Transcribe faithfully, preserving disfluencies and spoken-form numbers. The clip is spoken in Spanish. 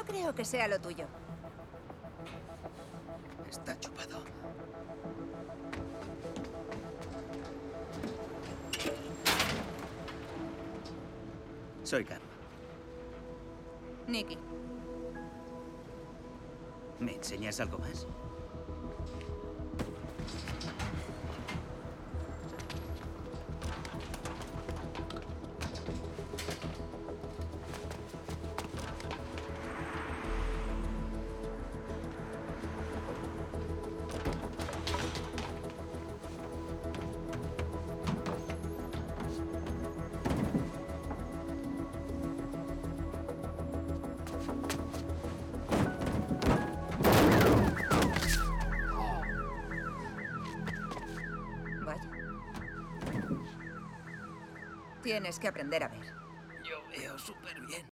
No creo que sea lo tuyo. Está chupado. Soy Cam. Nicky. ¿Me enseñas algo más? Vaya. Tienes que aprender a ver. Yo veo súper bien.